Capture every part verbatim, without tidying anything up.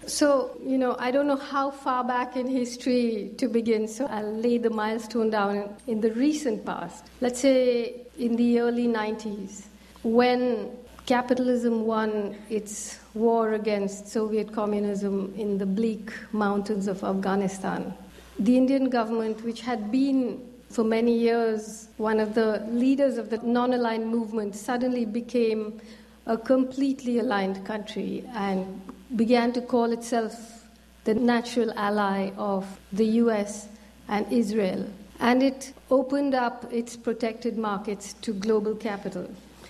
So, you know, I don't know how far back in history to begin, so I'll lay the milestone down in, in the recent past. Let's say in the early nineties, when capitalism won its war against Soviet communism in the bleak mountains of Afghanistan, the Indian government, which had been for many years one of the leaders of the non-aligned movement, suddenly became a completely aligned country and began to call itself the natural ally of the U S and Israel. And it opened up its protected markets to global capital.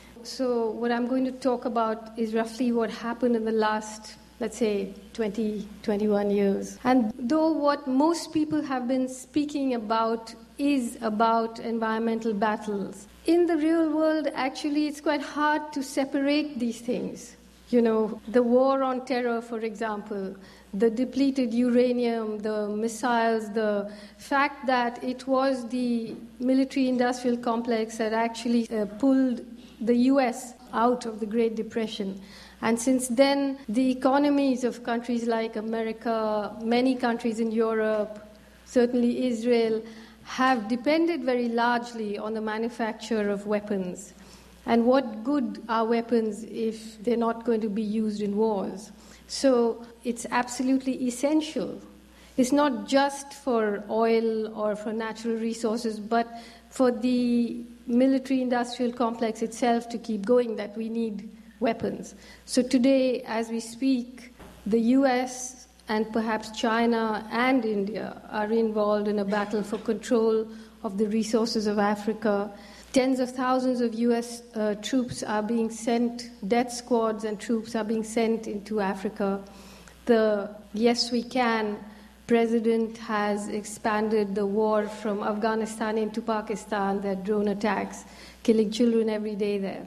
So what I'm going to talk about is roughly what happened in the last, let's say, twenty, twenty-one years. And though what most people have been speaking about is about environmental battles, in the real world, actually, it's quite hard to separate these things. You know, the war on terror, for example, the depleted uranium, the missiles, the fact that it was the military-industrial complex that actually uh, pulled the U S out of the Great Depression. And since then, the economies of countries like America, many countries in Europe, certainly Israel, have depended very largely on the manufacture of weapons. And what good are weapons if they're not going to be used in wars? So it's absolutely essential. It's not just for oil or for natural resources, but for the military-industrial complex itself to keep going, that we need weapons. So today, as we speak, the U S and perhaps China and India are involved in a battle for control of the resources of Africa. Tens of thousands of U S uh, troops are being sent, death squads and troops are being sent into Africa. The Yes We Can president has expanded the war from Afghanistan into Pakistan, their drone attacks, killing children every day there.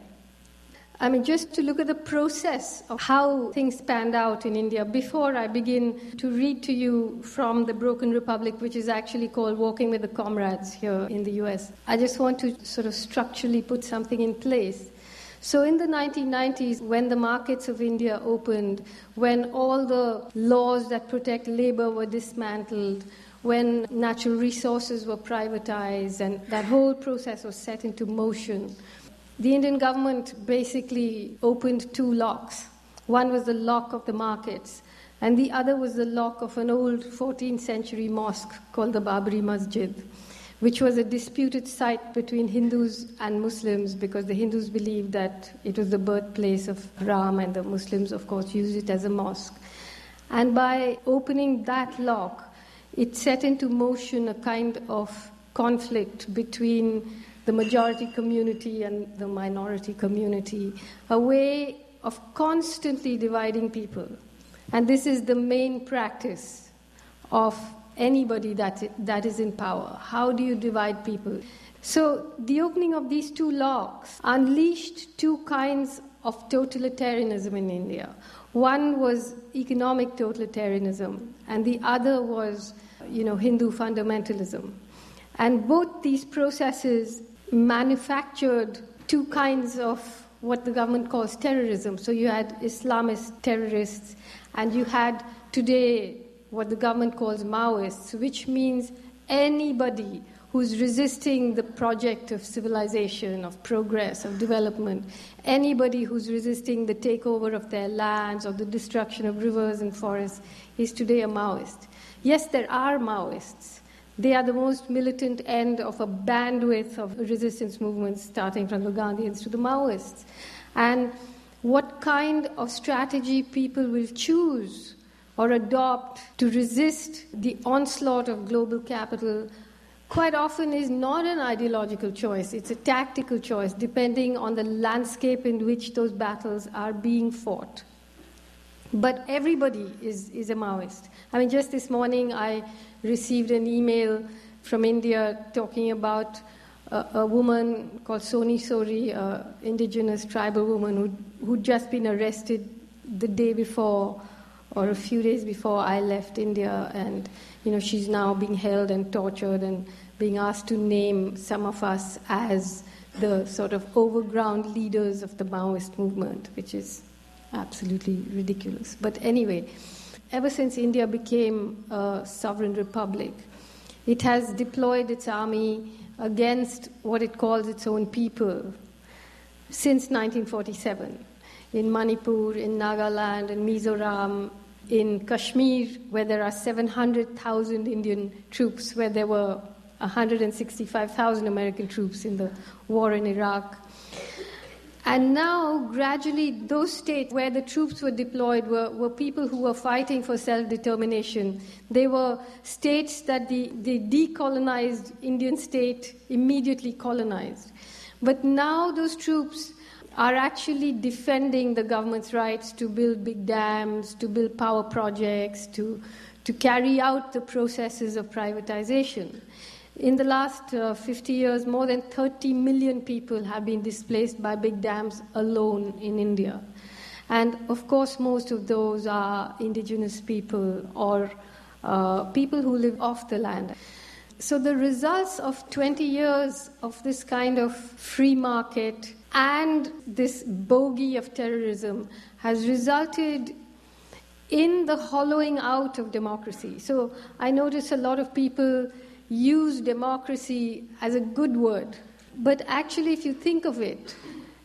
I mean, just to look at the process of how things panned out in India, before I begin to read to you from The Broken Republic, which is actually called Walking with the Comrades here in the U S, I just want to sort of structurally put something in place. So in the nineteen nineties, when the markets of India opened, when all the laws that protect labor were dismantled, when natural resources were privatized, and that whole process was set into motion, the Indian government basically opened two locks. One was the lock of the markets, and the other was the lock of an old fourteenth century mosque called the Babri Masjid, which was a disputed site between Hindus and Muslims, because the Hindus believed that it was the birthplace of Ram, and the Muslims, of course, used it as a mosque. And by opening that lock, it set into motion a kind of conflict between the majority community and the minority community, a way of constantly dividing people. And this is the main practice of anybody that that is in power. How do you divide people? So the opening of these two locks unleashed two kinds of totalitarianism in India. One was economic totalitarianism, and the other was, you know, Hindu fundamentalism. And both these processes manufactured two kinds of what the government calls terrorism. So you had Islamist terrorists, and you had today what the government calls Maoists, which means anybody who's resisting the project of civilization, of progress, of development, anybody who's resisting the takeover of their lands or the destruction of rivers and forests is today a Maoist. Yes, there are Maoists. They are the most militant end of a bandwidth of resistance movements, starting from the Gandhians to the Maoists. And what kind of strategy people will choose or adopt to resist the onslaught of global capital quite often is not an ideological choice. It's a tactical choice, depending on the landscape in which those battles are being fought. But everybody is, is a Maoist. I mean, just this morning I received an email from India talking about a, a woman called Soni Sori, an indigenous tribal woman who'd, who'd just been arrested the day before or a few days before I left India, and you know she's now being held and tortured and being asked to name some of us as the sort of overground leaders of the Maoist movement, which is absolutely ridiculous. But anyway, ever since India became a sovereign republic, it has deployed its army against what it calls its own people since nineteen forty-seven. In Manipur, in Nagaland, in Mizoram, in Kashmir, where there are seven hundred thousand Indian troops, where there were one hundred sixty-five thousand American troops in the war in Iraq. And now, gradually, those states where the troops were deployed were, were people who were fighting for self-determination. They were states that the, the decolonized Indian state immediately colonized. But now those troops are actually defending the government's rights to build big dams, to build power projects, to, to carry out the processes of privatization. In the last uh, fifty years, more than thirty million people have been displaced by big dams alone in India. And of course, most of those are indigenous people or uh, people who live off the land. So the results of twenty years of this kind of free market and this bogey of terrorism has resulted in the hollowing out of democracy. So I notice a lot of people use democracy as a good word. But actually, if you think of it,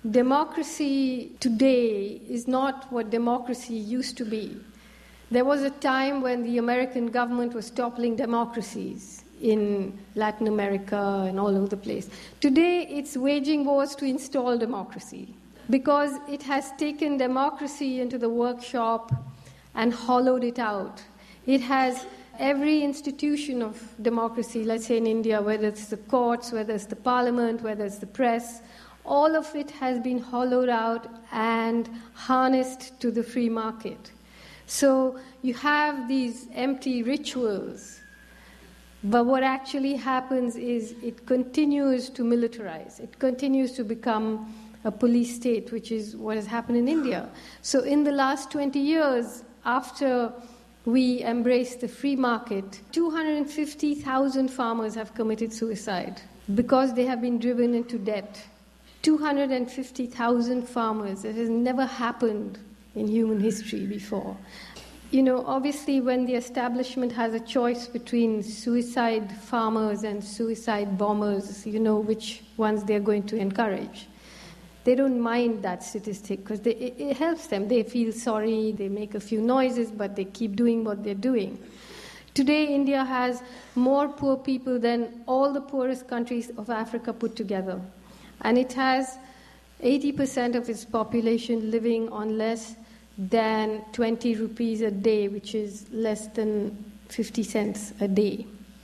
democracy today is not what democracy used to be. There was a time when the American government was toppling democracies in Latin America and all over the place. Today, it's waging wars to install democracy because it has taken democracy into the workshop and hollowed it out. It has every institution of democracy, let's say in India, whether it's the courts, whether it's the parliament, whether it's the press, all of it has been hollowed out and harnessed to the free market. So you have these empty rituals, but what actually happens is it continues to militarize. It continues to become a police state, which is what has happened in India. So in the last twenty years, after we embraced the free market, two hundred fifty thousand farmers have committed suicide because they have been driven into debt. two hundred fifty thousand farmers. It has never happened in human history before. You know, obviously when the establishment has a choice between suicide farmers and suicide bombers, you know which ones they're going to encourage. They don't mind that statistic because it, it helps them. They feel sorry, they make a few noises, but they keep doing what they're doing. Today, India has more poor people than all the poorest countries of Africa put together. And it has eighty percent of its population living on less than twenty rupees a day, which is less than fifty cents a day.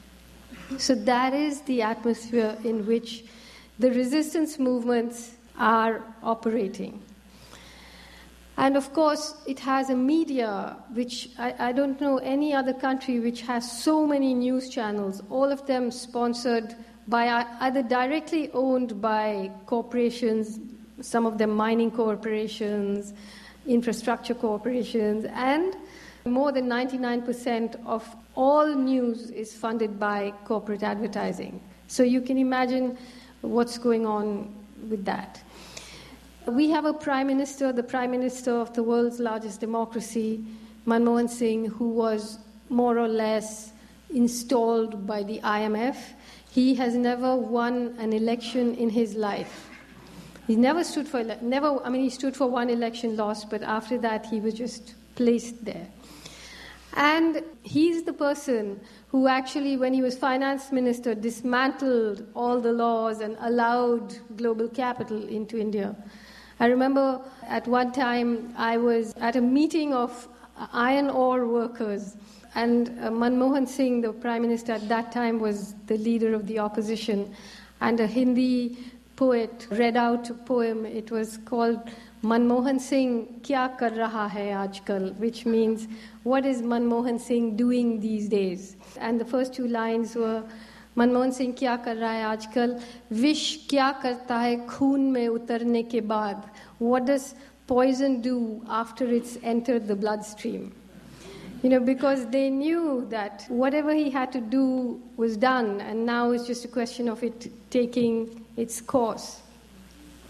So that is the atmosphere in which the resistance movements are operating. And of course, it has a media which I, I don't know any other country which has so many news channels, all of them sponsored by either directly owned by corporations, some of them mining corporations, infrastructure corporations, and more than ninety-nine percent of all news is funded by corporate advertising. So you can imagine what's going on with that. We have a prime minister, the prime minister of the world's largest democracy, Manmohan Singh, who was more or less installed by the I M F. He has never won an election in his life. He never stood for, never, I mean, he stood for one election, lost, but after that he was just placed there. And he's the person who actually, when he was finance minister, dismantled all the laws and allowed global capital into India. I remember at one time I was at a meeting of iron ore workers, and uh, Manmohan Singh, the prime minister at that time, was the leader of the opposition, and a Hindi poet read out a poem. It was called Manmohan Singh Kya Kar Raha Hai Aajkal, which means, what is Manmohan Singh doing these days? And the first two lines were, Manmohan Singh kya kar raha hai aajkal, vish kya karta hai khoon mein utarne ke baad. What does poison do after it's entered the bloodstream? You know, because they knew that whatever he had to do was done, and now it's just a question of it taking its course.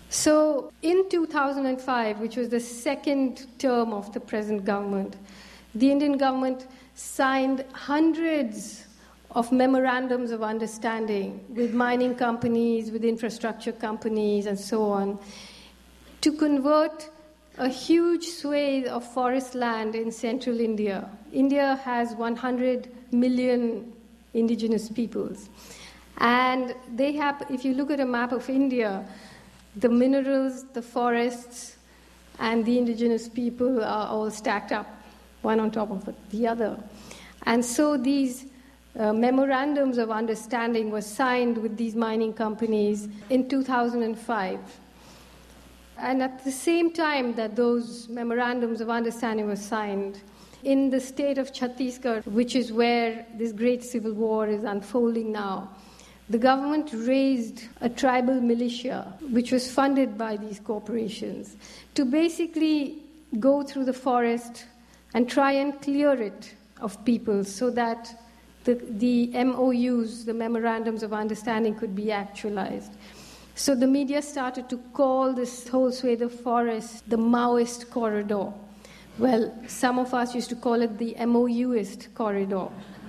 So in two thousand five, which was the second term of the present government, the Indian government signed hundreds of memorandums of understanding with mining companies, with infrastructure companies, and so on, to convert a huge swathe of forest land in central India. India has one hundred million indigenous peoples. And they have, if you look at a map of India, the minerals, the forests, and the indigenous people are all stacked up, one on top of the other. And so these uh, memorandums of understanding were signed with these mining companies in two thousand five. And at the same time that those memorandums of understanding were signed, in the state of Chhattisgarh, which is where this great civil war is unfolding now, the government raised a tribal militia, which was funded by these corporations, to basically go through the forest and try and clear it of people so that the, the M O Us, the Memorandums of Understanding, could be actualized. So the media started to call this whole swathe of forest the Maoist corridor. Well, some of us used to call it the M O Uist corridor.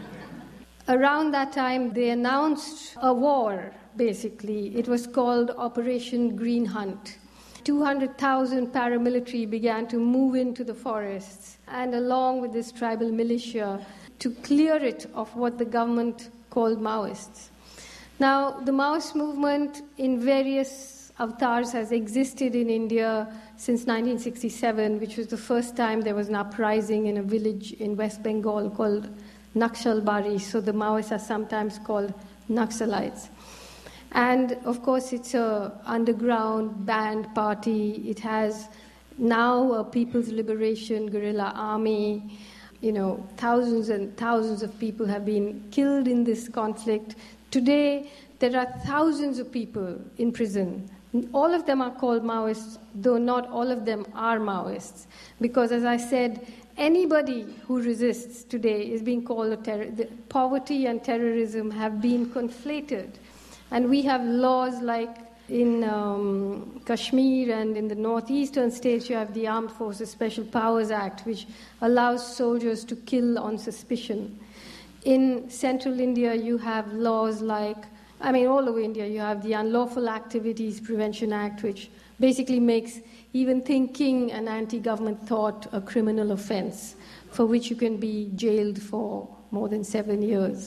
Around that time, they announced a war, basically. It was called Operation Green Hunt. two hundred thousand paramilitary began to move into the forests, and along with this tribal militia, to clear it of what the government called Maoists. Now, the Maoist movement in various avatars has existed in India since nineteen sixty-seven, which was the first time there was an uprising in a village in West Bengal called Naxalbari. So the Maoists are sometimes called Naxalites. And, of course, it's an underground banned party. It has now a People's Liberation Guerrilla Army. You know, thousands and thousands of people have been killed in this conflict. Today, there are thousands of people in prison. All of them are called Maoists, though not all of them are Maoists. Because, as I said, anybody who resists today is being called a terrorist. Poverty and terrorism have been conflated. And we have laws like in um, Kashmir and in the northeastern states, you have the Armed Forces Special Powers Act, which allows soldiers to kill on suspicion. In central India, you have laws like, I mean, all over India, you have the Unlawful Activities Prevention Act, which basically makes even thinking an anti-government thought a criminal offense, for which you can be jailed for more than seven years.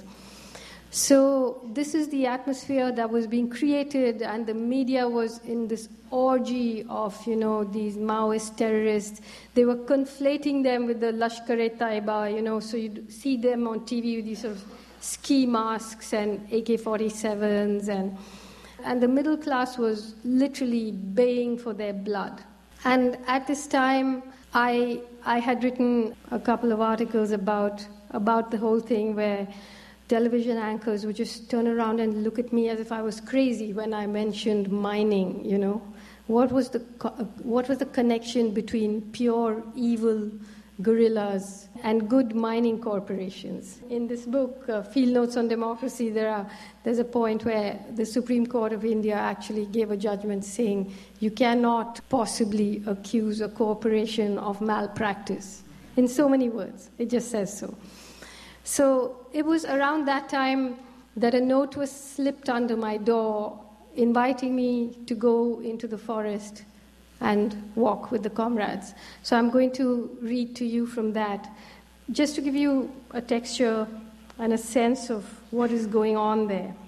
So this is the atmosphere that was being created, and the media was in this orgy of, you know, these Maoist terrorists. They were conflating them with the Lashkar-e-Taiba, you know, so you'd see them on T V with these sort of ski masks and A K forty-sevens, and and the middle class was literally baying for their blood. And at this time, I I had written a couple of articles about about the whole thing, where television anchors would just turn around and look at me as if I was crazy when I mentioned mining, you know. What was the what was the connection between pure evil guerrillas and good mining corporations? In this book, uh, Field Notes on Democracy, there are there's a point where the Supreme Court of India actually gave a judgment saying you cannot possibly accuse a corporation of malpractice. In so many words, it just says so. So it was around that time that a note was slipped under my door inviting me to go into the forest and walk with the comrades. So I'm going to read to you from that, just to give you a texture and a sense of what is going on there.